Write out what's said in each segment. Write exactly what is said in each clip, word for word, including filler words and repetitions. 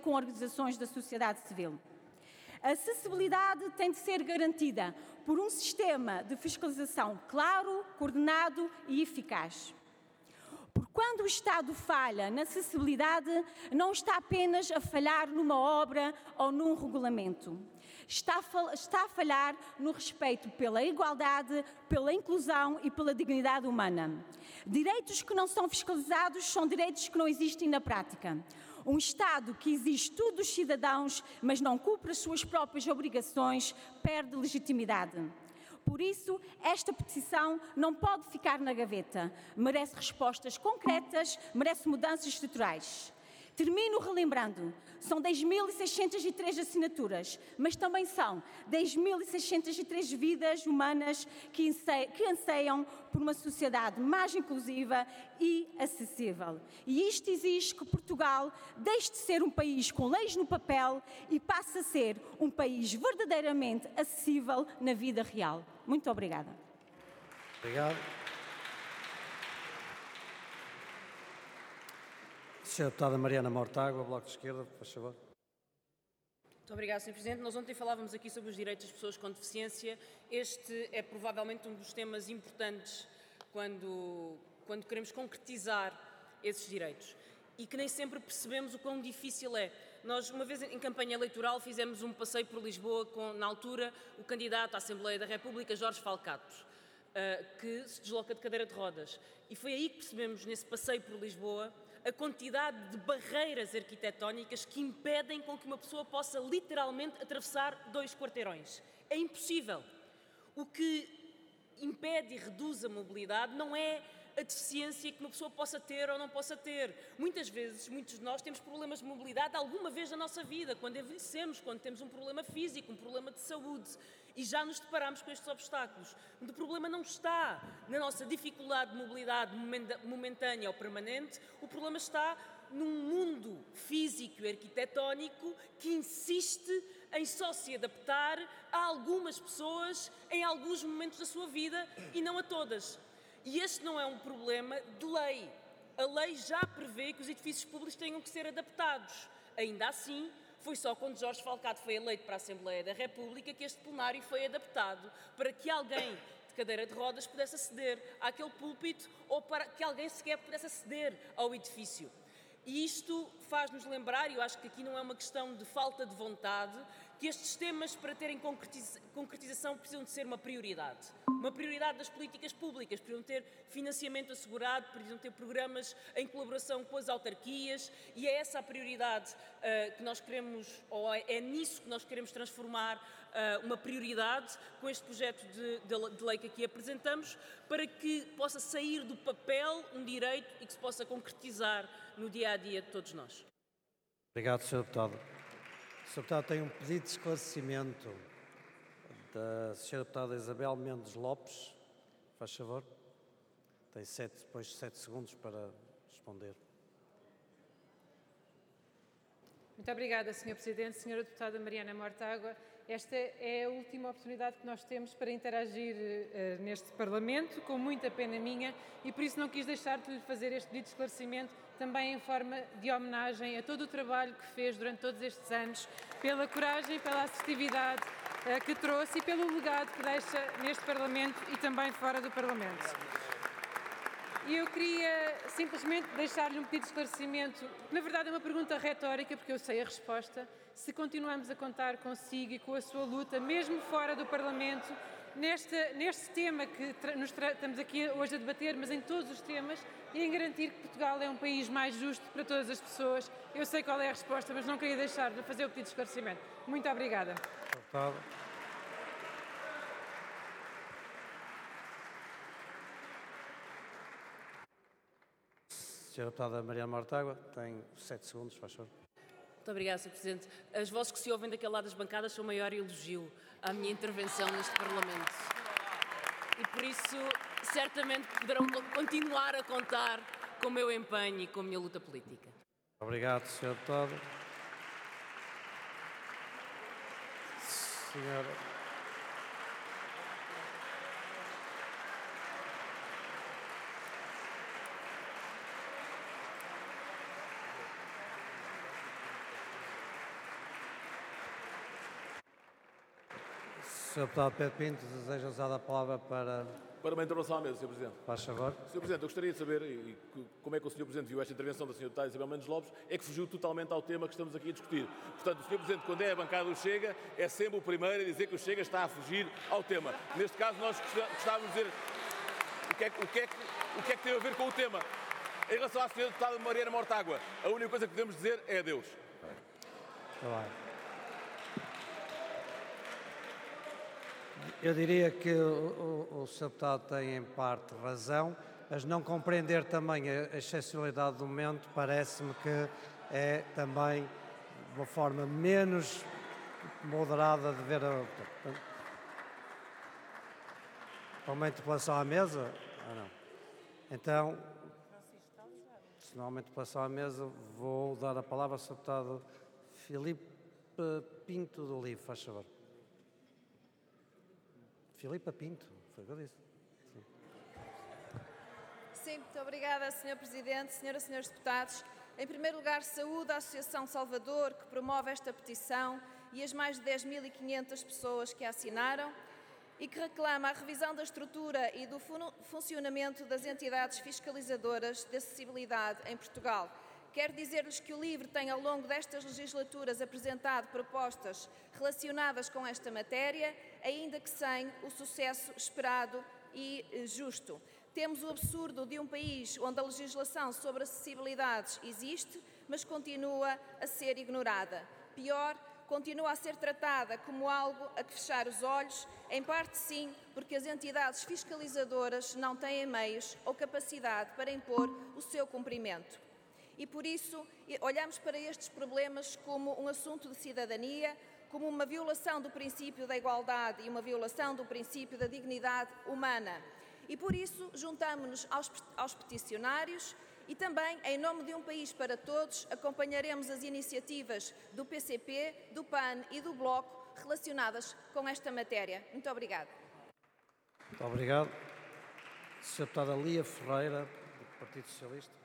com organizações da sociedade civil. A acessibilidade tem de ser garantida por um sistema de fiscalização claro, coordenado e eficaz. Porque quando o Estado falha na acessibilidade, não está apenas a falhar numa obra ou num regulamento. Está a, está a falhar no respeito pela igualdade, pela inclusão e pela dignidade humana. Direitos que não são fiscalizados são direitos que não existem na prática. Um Estado que exige tudo dos cidadãos, mas não cumpre as suas próprias obrigações, perde legitimidade. Por isso, esta petição não pode ficar na gaveta. Merece respostas concretas, merece mudanças estruturais. Termino relembrando, são dez mil seiscentas e três assinaturas, mas também são dez mil seiscentas e três vidas humanas que anseiam por uma sociedade mais inclusiva e acessível. E isto exige que Portugal deixe de ser um país com leis no papel e passe a ser um país verdadeiramente acessível na vida real. Muito obrigada. Obrigado. Senhora Deputada Mariana Mortágua, Bloco de Esquerda, por favor. Muito obrigada, senhor Presidente. Nós ontem falávamos aqui sobre os direitos das pessoas com deficiência. Este é provavelmente um dos temas importantes quando, quando queremos concretizar esses direitos e que nem sempre percebemos o quão difícil é. Nós, uma vez em campanha eleitoral, fizemos um passeio por Lisboa com, na altura, o candidato à Assembleia da República, Jorge Falcato, uh, que se desloca de cadeira de rodas. E foi aí que percebemos, nesse passeio por Lisboa, a quantidade de barreiras arquitetónicas que impedem com que uma pessoa possa literalmente atravessar dois quarteirões. É impossível. O que impede e reduz a mobilidade não é a deficiência que uma pessoa possa ter ou não possa ter. Muitas vezes, muitos de nós temos problemas de mobilidade alguma vez na nossa vida, quando envelhecemos, quando temos um problema físico, um problema de saúde, e já nos deparamos com estes obstáculos. O problema não está na nossa dificuldade de mobilidade momentânea ou permanente, o problema está num mundo físico e arquitetónico que insiste em só se adaptar a algumas pessoas em alguns momentos da sua vida e não a todas. E este não é um problema de lei. A lei já prevê que os edifícios públicos tenham que ser adaptados. Ainda assim, foi só quando Jorge Falcato foi eleito para a Assembleia da República que este plenário foi adaptado para que alguém de cadeira de rodas pudesse aceder àquele púlpito ou para que alguém sequer pudesse aceder ao edifício. E isto faz-nos lembrar, e eu acho que aqui não é uma questão de falta de vontade, que estes temas, para terem concretização, precisam de ser uma prioridade. Uma prioridade das políticas públicas, precisam ter financiamento assegurado, precisam ter programas em colaboração com as autarquias, e é essa a prioridade uh, que nós queremos, ou é, é nisso que nós queremos transformar uh, uma prioridade com este projeto de, de, de lei que aqui apresentamos, para que possa sair do papel um direito e que se possa concretizar no dia-a-dia de todos nós. Obrigado, senhor Deputado. O senhor Deputado tem um pedido de esclarecimento da senhora Deputada Isabel Mendes Lopes. Faz favor. Tem sete, depois sete segundos para responder. Muito obrigada, senhor Presidente. Senhora Deputada Mariana Mortágua, esta é a última oportunidade que nós temos para interagir uh, neste Parlamento, com muita pena minha, e por isso não quis deixar de lhe fazer este pedido de esclarecimento, também em forma de homenagem a todo o trabalho que fez durante todos estes anos, pela coragem, pela assertividade uh, que trouxe e pelo legado que deixa neste Parlamento e também fora do Parlamento. E eu queria simplesmente deixar-lhe um pedido de esclarecimento, que na verdade é uma pergunta retórica, porque eu sei a resposta, se continuamos a contar consigo e com a sua luta, mesmo fora do Parlamento, neste, neste tema que nos estamos aqui hoje a debater, mas em todos os temas, e em garantir que Portugal é um país mais justo para todas as pessoas. Eu sei qual é a resposta, mas não queria deixar de fazer o pedido de esclarecimento. Muito obrigada. Deputado. senhora Deputada Mariana Mortágua, tem sete segundos, faz favor. Muito obrigada, senhor Presidente. As vozes que se ouvem daquele lado das bancadas são o maior elogio à minha intervenção neste Parlamento. E por isso, certamente poderão continuar a contar com o meu empenho e com a minha luta política. Obrigado, senhora Deputada. Senhora... senhor Deputado Pedro Pinto deseja usar a palavra para... Para uma intervenção à mesa, senhor Presidente. Faz favor. senhor Presidente, eu gostaria de saber e, e, como é que o senhor Presidente viu esta intervenção da senhora Deputada Isabel Mendes Lopes, é que fugiu totalmente ao tema que estamos aqui a discutir. Portanto, o senhor Presidente, quando é a bancada do Chega, é sempre o primeiro a dizer que o Chega está a fugir ao tema. Neste caso, nós gostávamos de dizer o que é, o que é, o que, é que tem a ver com o tema. Em relação à senhora Deputada Mariana Mortágua, a única coisa que podemos dizer é adeus. Está bem. Eu diria que o, o, o senhor Deputado tem em parte razão, mas não compreender também a excepcionalidade do momento parece-me que é também uma forma menos moderada de ver a... Uma interpelação à mesa? Ah, não. Então, se não há uma interpelação à mesa, vou dar a palavra ao senhor Deputado Filipe Pinto do Livre, faz favor. Filipe Pinto, foi o que eu disse. Sim. Sim, muito obrigada, senhor Presidente, senhoras e senhores deputados. Em primeiro lugar, saúdo a Associação Salvador, que promove esta petição, e as mais de dez mil e quinhentas pessoas que a assinaram e que reclama a revisão da estrutura e do fun- funcionamento das entidades fiscalizadoras de acessibilidade em Portugal. Quero dizer-lhes que o LIVRE tem, ao longo destas legislaturas, apresentado propostas relacionadas com esta matéria, ainda que sem o sucesso esperado e justo. Temos o absurdo de um país onde a legislação sobre acessibilidades existe, mas continua a ser ignorada. Pior, continua a ser tratada como algo a que fechar os olhos, em parte sim, porque as entidades fiscalizadoras não têm meios ou capacidade para impor o seu cumprimento. E por isso olhamos para estes problemas como um assunto de cidadania, como uma violação do princípio da igualdade e uma violação do princípio da dignidade humana. E por isso juntamos-nos aos, aos peticionários e também, em nome de Um País para Todos, acompanharemos as iniciativas do P C P, do P A N e do Bloco relacionadas com esta matéria. Muito obrigada. Muito obrigado. senhora Deputada Lia Ferreira, do Partido Socialista.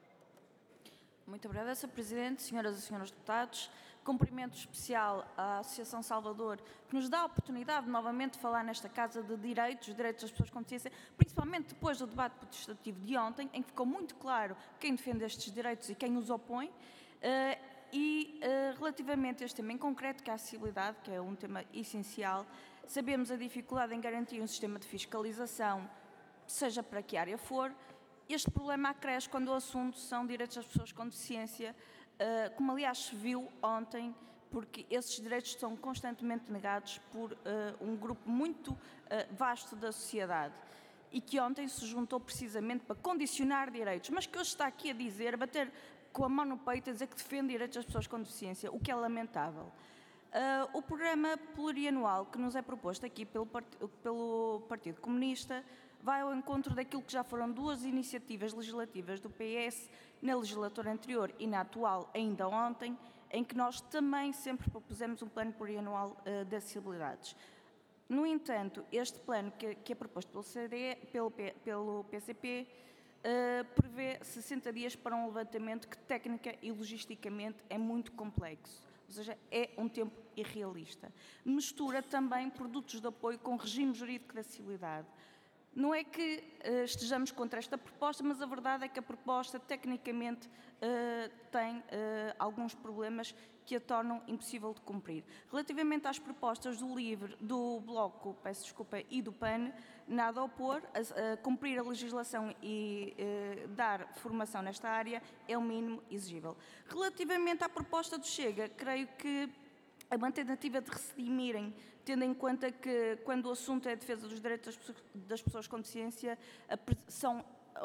Muito obrigada, senhor Presidente, senhoras e senhores deputados. Cumprimento especial à Associação Salvador, que nos dá a oportunidade de novamente falar nesta Casa de Direitos, direitos das pessoas com deficiência, principalmente depois do debate protestativo de ontem, em que ficou muito claro quem defende estes direitos e quem os opõe. Uh, e uh, relativamente a este tema em concreto, que é a acessibilidade, que é um tema essencial, sabemos a dificuldade em garantir um sistema de fiscalização, seja para que área for. Este problema acresce quando o assunto são direitos das pessoas com deficiência, uh, como aliás se viu ontem, porque esses direitos são constantemente negados por uh, um grupo muito uh, vasto da sociedade e que ontem se juntou precisamente para condicionar direitos, mas que hoje está aqui a dizer, a bater com a mão no peito, a dizer que defende direitos das pessoas com deficiência, o que é lamentável. Uh, o programa plurianual que nos é proposto aqui pelo, part pelo Partido Comunista vai ao encontro daquilo que já foram duas iniciativas legislativas do P S na legislatura anterior e na atual, ainda ontem, em que nós também sempre propusemos um plano plurianual uh, de acessibilidades. No entanto, este plano que, que é proposto pelo, C D E, pelo, pelo P C P uh, prevê sessenta dias para um levantamento que técnica e logisticamente é muito complexo. Ou seja, é um tempo irrealista. Mistura também produtos de apoio com regime jurídico de acessibilidade. Não é que uh, estejamos contra esta proposta, mas a verdade é que a proposta, tecnicamente, uh, tem uh, alguns problemas que a tornam impossível de cumprir. Relativamente às propostas do LIVRE, do Bloco, peço desculpa, e do P A N, nada a opor, a, a cumprir a legislação e uh, dar formação nesta área é o mínimo exigível. Relativamente à proposta do Chega, creio que é uma tentativa de redimirem, tendo em conta que, quando o assunto é a defesa dos direitos das pessoas, das pessoas com deficiência, são,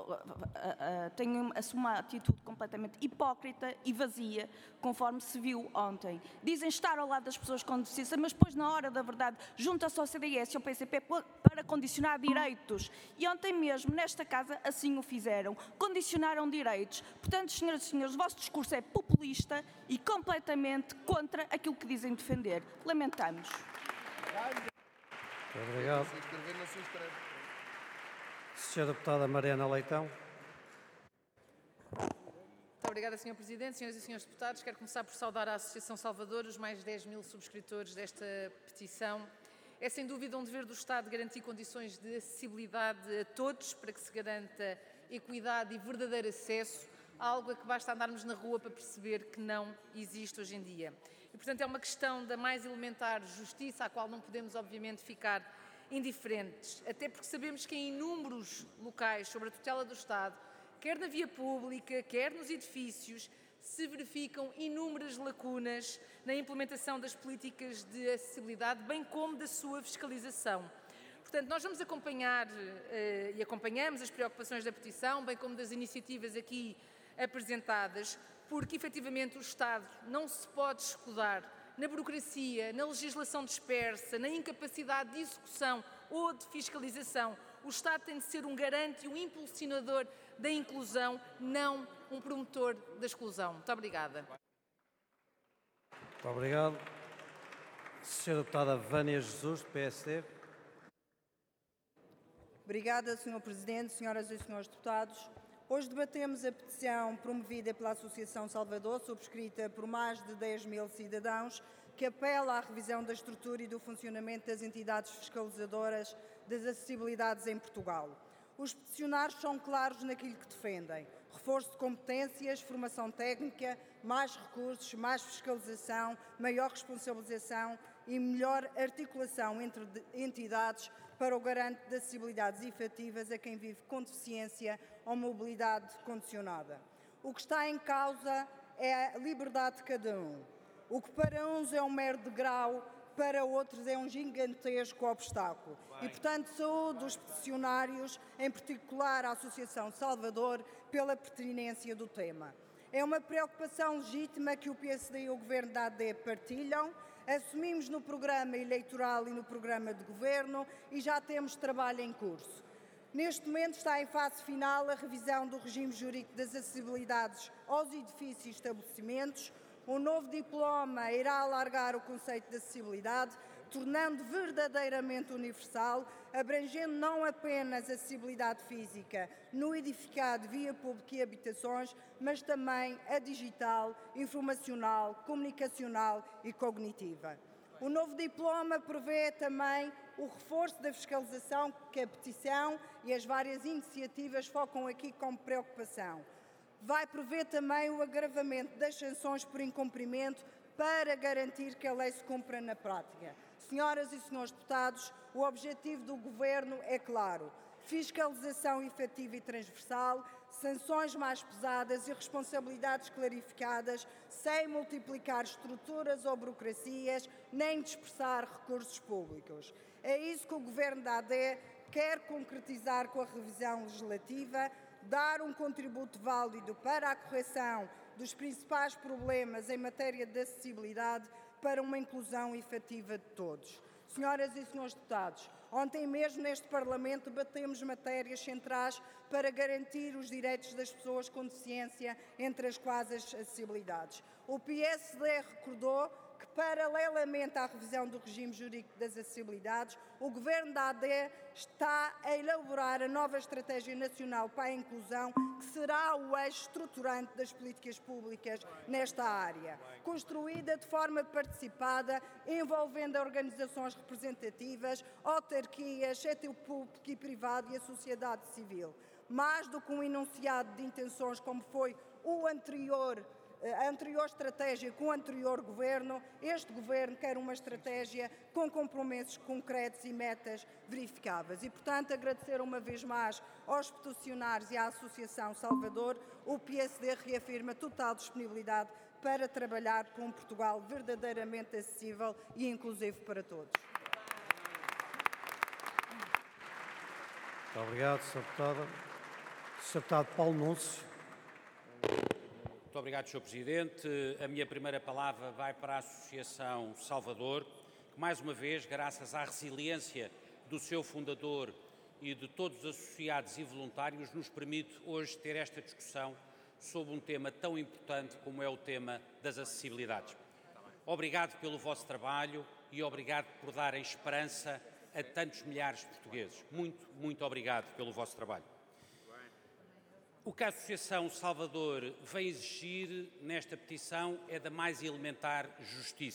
têm uma atitude completamente hipócrita e vazia, conforme se viu ontem. Dizem estar ao lado das pessoas com deficiência, mas depois, na hora da verdade, juntam-se ao C D S e ao P C P para condicionar direitos. E ontem mesmo, nesta Casa, assim o fizeram. Condicionaram direitos. Portanto, senhoras e senhores, o vosso discurso é populista e completamente contra aquilo que dizem defender. Lamentamos. Muito obrigado. senhora Deputada Mariana Leitão. Muito obrigada, senhor Presidente. Senhoras e senhores deputados, quero começar por saudar a Associação Salvador, os mais de dez mil subscritores desta petição É sem dúvida um dever do Estado garantir condições de acessibilidade a todos para que se garanta equidade e verdadeiro acesso, algo a que basta andarmos na rua para perceber que não existe hoje em dia. E, portanto, é uma questão da mais elementar justiça, à qual não podemos, obviamente, ficar indiferentes, até porque sabemos que em inúmeros locais sobre a tutela do Estado, quer na via pública, quer nos edifícios, se verificam inúmeras lacunas na implementação das políticas de acessibilidade, bem como da sua fiscalização. Portanto, nós vamos acompanhar eh, e acompanhamos as preocupações da petição, bem como das iniciativas aqui apresentadas, porque efetivamente o Estado não se pode escudar na burocracia, na legislação dispersa, na incapacidade de execução ou de fiscalização. O Estado tem de ser um garante e um impulsionador da inclusão, não um promotor da exclusão. Muito obrigada. Muito obrigado. senhora Deputada Vânia Jesus, do P S D. Obrigada, senhor Presidente, senhoras e senhores deputados. Hoje debatemos a petição promovida pela Associação Salvador, subscrita por mais de dez mil cidadãos, que apela à revisão da estrutura e do funcionamento das entidades fiscalizadoras das acessibilidades em Portugal. Os peticionários são claros naquilo que defendem: reforço de competências, formação técnica, mais recursos, mais fiscalização, maior responsabilização e melhor articulação entre entidades para o garante de acessibilidades efetivas a quem vive com deficiência ou mobilidade condicionada. O que está em causa é a liberdade de cada um. O que para uns é um mero degrau, para outros é um gigantesco obstáculo. E, portanto, saúdo os peticionários, em particular a Associação Salvador, pela pertinência do tema. É uma preocupação legítima que o P S D e o Governo da A D partilham. Assumimos no programa eleitoral e no programa de governo e já temos trabalho em curso. Neste momento está em fase final a revisão do regime jurídico das acessibilidades aos edifícios e estabelecimentos. O novo diploma irá alargar o conceito de acessibilidade, tornando verdadeiramente universal, abrangendo não apenas a acessibilidade física no edificado, via pública e habitações, mas também a digital, informacional, comunicacional e cognitiva. O novo diploma prevê também o reforço da fiscalização que a petição e as várias iniciativas focam aqui como preocupação. Vai prever também o agravamento das sanções por incumprimento para garantir que a lei se cumpra na prática. Senhoras e senhores deputados, o objetivo do Governo é claro: fiscalização efetiva e transversal, sanções mais pesadas e responsabilidades clarificadas, sem multiplicar estruturas ou burocracias, nem dispersar recursos públicos. É isso que o Governo da A D quer concretizar com a revisão legislativa, dar um contributo válido para a correção dos principais problemas em matéria de acessibilidade para uma inclusão efetiva de todos. Senhoras e senhores deputados, ontem mesmo neste Parlamento debatemos matérias centrais para garantir os direitos das pessoas com deficiência, entre as quais as acessibilidades. O P S D recordou que, paralelamente à revisão do regime jurídico das acessibilidades, o Governo da A D está a elaborar a nova Estratégia Nacional para a Inclusão, que será o eixo estruturante das políticas públicas nesta área, construída de forma participada, envolvendo organizações representativas, autarquias, setor público e privado e a sociedade civil. Mais do que um enunciado de intenções como foi o anterior a anterior estratégia com o anterior Governo, este Governo quer uma estratégia com compromissos concretos e metas verificáveis. E, portanto, agradecer uma vez mais aos peticionários e à Associação Salvador. O P S D reafirma total disponibilidade para trabalhar por um Portugal verdadeiramente acessível e inclusivo para todos. Muito obrigado, senhor Deputado. senhor Deputado Paulo Núncio. Muito obrigado, senhor Presidente. A minha primeira palavra vai para a Associação Salvador, que mais uma vez, graças à resiliência do seu fundador e de todos os associados e voluntários, nos permite hoje ter esta discussão sobre um tema tão importante como é o tema das acessibilidades. Obrigado pelo vosso trabalho e obrigado por darem esperança a tantos milhares de portugueses. Muito, muito obrigado pelo vosso trabalho. O que a Associação Salvador vem exigir nesta petição é da mais elementar justiça.